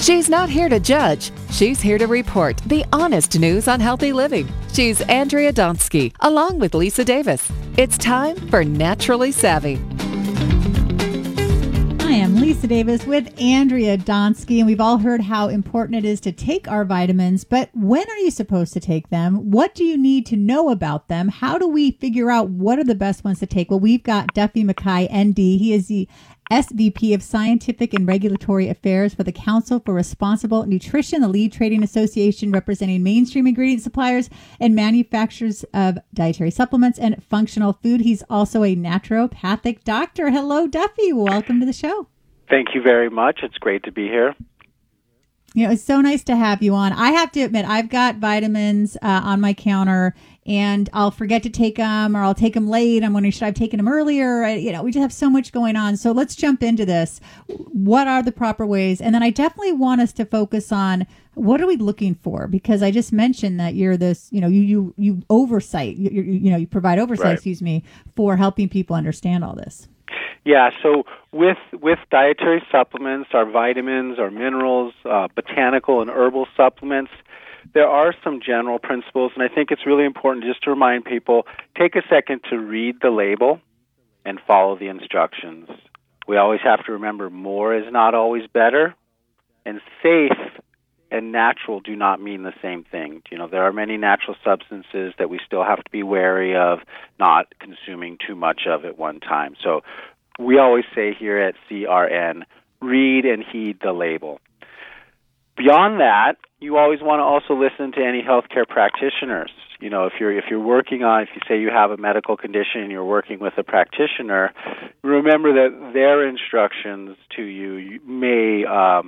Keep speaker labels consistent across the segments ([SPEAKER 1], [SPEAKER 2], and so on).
[SPEAKER 1] She's not here to judge. She's here to report the honest news on healthy living. She's Andrea Donsky, along with Lisa Davis. It's time for Naturally Savvy.
[SPEAKER 2] I am Lisa Davis with Andrea Donsky, and we've all heard how important it is to take our vitamins, but when are you supposed to take them? What do you need to know about them? How do we figure out what are the best ones to take? Well, we've got Duffy McKay, ND. He is the SVP of Scientific and Regulatory Affairs for the Council for Responsible Nutrition, the lead trading association representing mainstream ingredient suppliers and manufacturers of dietary supplements and functional food. He's also a naturopathic doctor. Hello, Duffy. Welcome to the show.
[SPEAKER 3] Thank you very much. It's great to be here.
[SPEAKER 2] You know, it's so nice to have you on. I have to admit, I've got vitamins on my counter, and I'll forget to take them, or I'll take them late. I'm wondering, should I have taken them earlier? We just have so much going on. So let's jump into this. What are the proper ways? And then I definitely want us to focus on what are we looking for? Because I just mentioned that you're this, you oversight, you provide oversight,
[SPEAKER 3] right,
[SPEAKER 2] for helping people understand all this.
[SPEAKER 3] Yeah, so with dietary supplements, our vitamins, our minerals, botanical and herbal supplements, there are some general principles, and I think it's really important just to remind people, take a second to read the label and follow the instructions. We always have to remember more is not always better, and safe and natural do not mean the same thing. There are many natural substances that we still have to be wary of not consuming too much of at one time. So we always say here at CRN, read and heed the label. Beyond that, you always want to also listen to any healthcare practitioners. If you're working on, if you say you have a medical condition and you're working with a practitioner, remember that their instructions to you may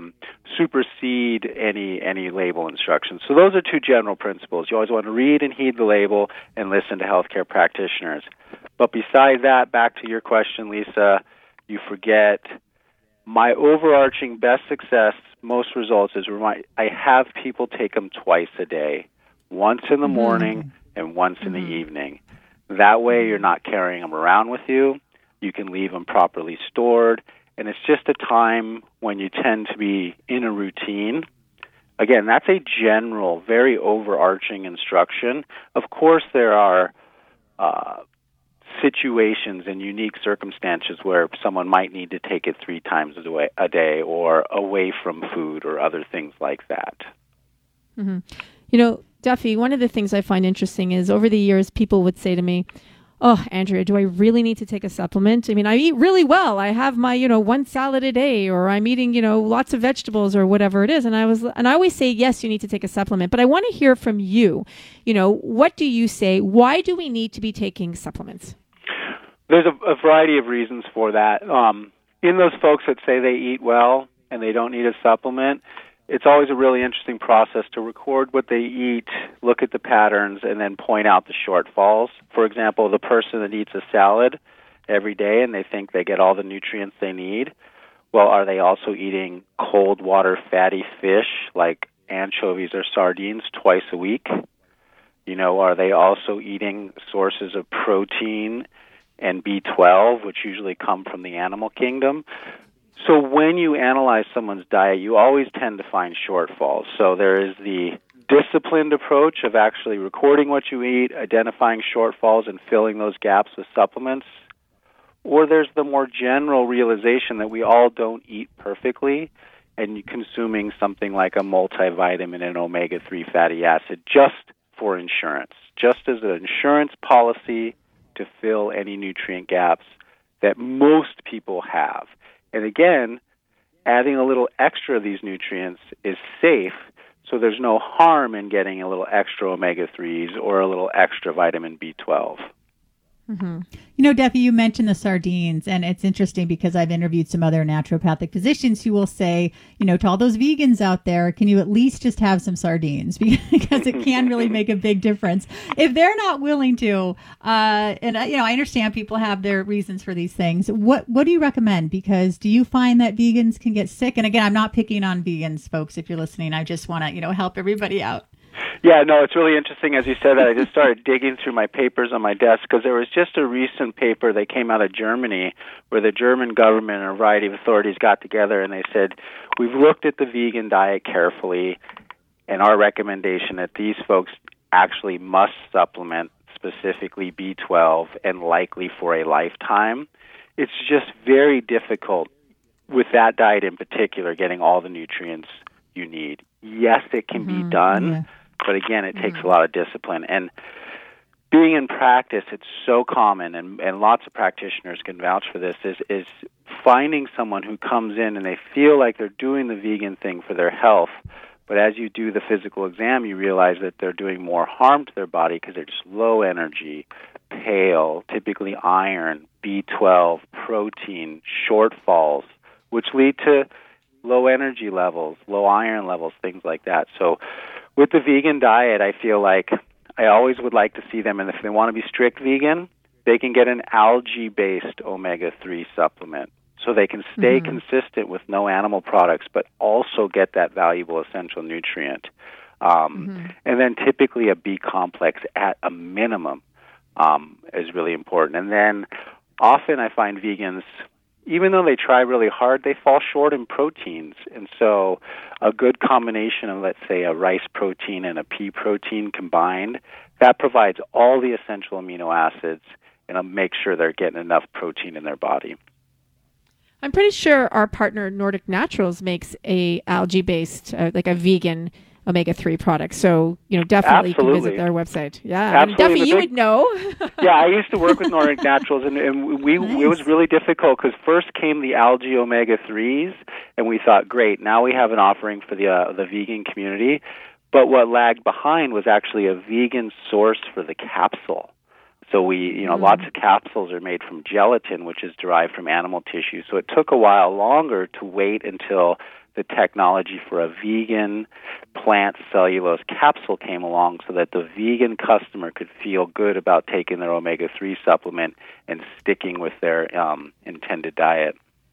[SPEAKER 3] supersede any label instructions. So those are two general principles. You always want to read and heed the label and listen to healthcare practitioners. But besides that, back to your question, Lisa, you forget my overarching best success, most results is I have people take them twice a day, once in the morning and once in the evening. That way you're not carrying them around with you. You can leave them properly stored, and it's just a time when you tend to be in a routine. Again, that's a general, very overarching instruction. Of course, there are situations and unique circumstances where someone might need to take it 3 times a day or away from food or other things like that.
[SPEAKER 4] Mm-hmm. Duffy, one of the things I find interesting is over the years, people would say to me, "Oh, Andrea, do I really need to take a supplement? I mean, I eat really well. I have my, one salad a day, or I'm eating, lots of vegetables or whatever it is." And I always say, yes, you need to take a supplement, but I want to hear from you. What do you say? Why do we need to be taking supplements?
[SPEAKER 3] There's a variety of reasons for that. In those folks that say they eat well and they don't need a supplement, it's always a really interesting process to record what they eat, look at the patterns, and then point out the shortfalls. For example, the person that eats a salad every day and they think they get all the nutrients they need, well, are they also eating cold water fatty fish like anchovies or sardines twice a week? Are they also eating sources of protein and B12, which usually come from the animal kingdom? So when you analyze someone's diet, you always tend to find shortfalls. So there is the disciplined approach of actually recording what you eat, identifying shortfalls, and filling those gaps with supplements. Or there's the more general realization that we all don't eat perfectly, and consuming something like a multivitamin and omega-3 fatty acid just for insurance, just as an insurance policy to fill any nutrient gaps that most people have. And again, adding a little extra of these nutrients is safe, so there's no harm in getting a little extra omega-3s or a little extra vitamin B12.
[SPEAKER 2] Mm-hmm. Duffy, you mentioned the sardines, and it's interesting because I've interviewed some other naturopathic physicians who will say, to all those vegans out there, can you at least just have some sardines? Because it can really make a big difference. If they're not willing to, and I understand people have their reasons for these things. What do you recommend? Because do you find that vegans can get sick? And again, I'm not picking on vegans, folks, if you're listening. I just want to, help everybody out.
[SPEAKER 3] Yeah, no, it's really interesting as you said that. I just started digging through my papers on my desk because there was just a recent paper that came out of Germany where the German government and a variety of authorities got together and they said, we've looked at the vegan diet carefully, and our recommendation that these folks actually must supplement specifically B12 and likely for a lifetime. It's just very difficult with that diet in particular, getting all the nutrients you need. Yes, it can be done, but again, it takes a lot of discipline. And being in practice, it's so common, and lots of practitioners can vouch for this, is finding someone who comes in and they feel like they're doing the vegan thing for their health, but as you do the physical exam, you realize that they're doing more harm to their body because they're just low energy, pale, typically iron, B12, protein, shortfalls, which lead to low energy levels, low iron levels, things like that. So with the vegan diet, I feel like I always would like to see them, and if they want to be strict vegan, they can get an algae-based omega-3 supplement. So they can stay consistent with no animal products, but also get that valuable essential nutrient. And then typically a B complex at a minimum is really important. And then often I find vegans, even though they try really hard, they fall short in proteins. And so a good combination of, let's say, a rice protein and a pea protein combined, that provides all the essential amino acids and make sure they're getting enough protein in their body.
[SPEAKER 4] I'm pretty sure our partner Nordic Naturals makes a algae-based, like a vegan omega-3 product. So, definitely you can visit their website. Yeah, Duffy, you would know.
[SPEAKER 3] Yeah, I used to work with Nordic Naturals, and it was really difficult because first came the algae omega-3s, and we thought, great, now we have an offering for the vegan community. But what lagged behind was actually a vegan source for the capsule. So lots of capsules are made from gelatin, which is derived from animal tissue. So it took a while longer to wait until the technology for a vegan plant cellulose capsule came along so that the vegan customer could feel good about taking their omega-3 supplement and sticking with their intended diet.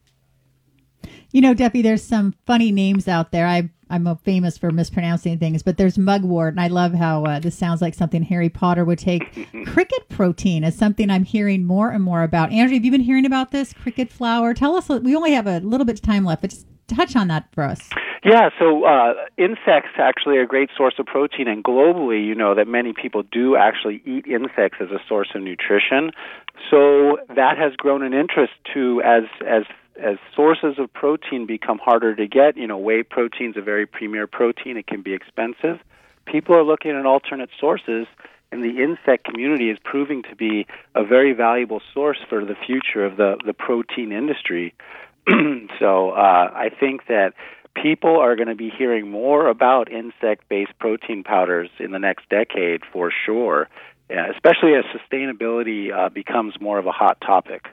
[SPEAKER 2] Duffy, there's some funny names out there. I'm famous for mispronouncing things, but there's mugwort, and I love how this sounds like something Harry Potter would take. Cricket protein is something I'm hearing more and more about. Andrew, have you been hearing about this? Cricket flour? Tell us, we only have a little bit of time left, but just touch on that for us.
[SPEAKER 3] Yeah, so insects actually are a great source of protein, and globally, that many people do actually eat insects as a source of nutrition. So that has grown in interest too as sources of protein become harder to get. Whey protein is a very premier protein. It can be expensive. People are looking at alternate sources, and the insect community is proving to be a very valuable source for the future of the protein industry. So I think that people are going to be hearing more about insect-based protein powders in the next decade for sure, especially as sustainability becomes more of a hot topic.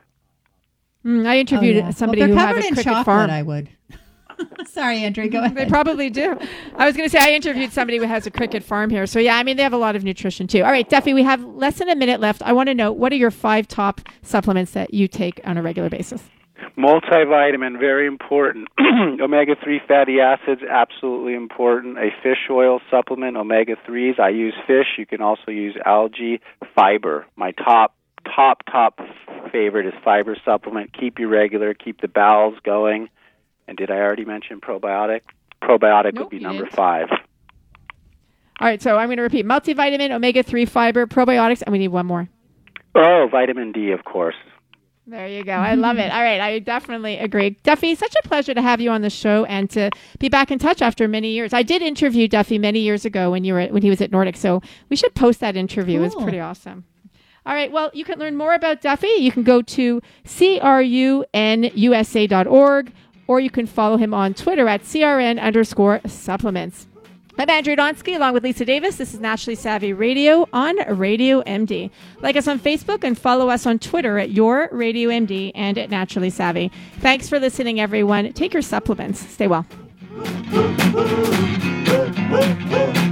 [SPEAKER 4] I interviewed somebody who had a cricket farm.
[SPEAKER 2] I would. Sorry, Andrew, go ahead.
[SPEAKER 4] They probably do. I was going to say, I interviewed somebody who has a cricket farm here. So, yeah, they have a lot of nutrition, too. All right, Duffy, we have less than a minute left. I want to know, what are your 5 top supplements that you take on a regular basis?
[SPEAKER 3] Multivitamin, very important. Omega-3 fatty acids, absolutely important. A fish oil supplement, omega-3s. I use fish. You can also use algae. Fiber. My top favorite is fiber supplement. Keep you regular. Keep the bowels going. And did I already mention probiotic? Probiotic would be number 5.
[SPEAKER 4] All right, so I'm going to repeat. Multivitamin, omega-3, fiber, probiotics, and we need one more.
[SPEAKER 3] Oh, vitamin D, of course.
[SPEAKER 4] There you go. I love it. All right. I definitely agree. Duffy, such a pleasure to have you on the show and to be back in touch after many years. I did interview Duffy many years ago when he was at Nordic, so we should post that interview. Cool. It was pretty awesome. All right. Well, you can learn more about Duffy. You can go to CRUNUSA.org, or you can follow him on Twitter at CRN_supplements. I'm Andrea Donsky, along with Lisa Davis. This is Naturally Savvy Radio on Radio MD. Like us on Facebook and follow us on Twitter at Your Radio MD and at Naturally Savvy. Thanks for listening, everyone. Take your supplements. Stay well.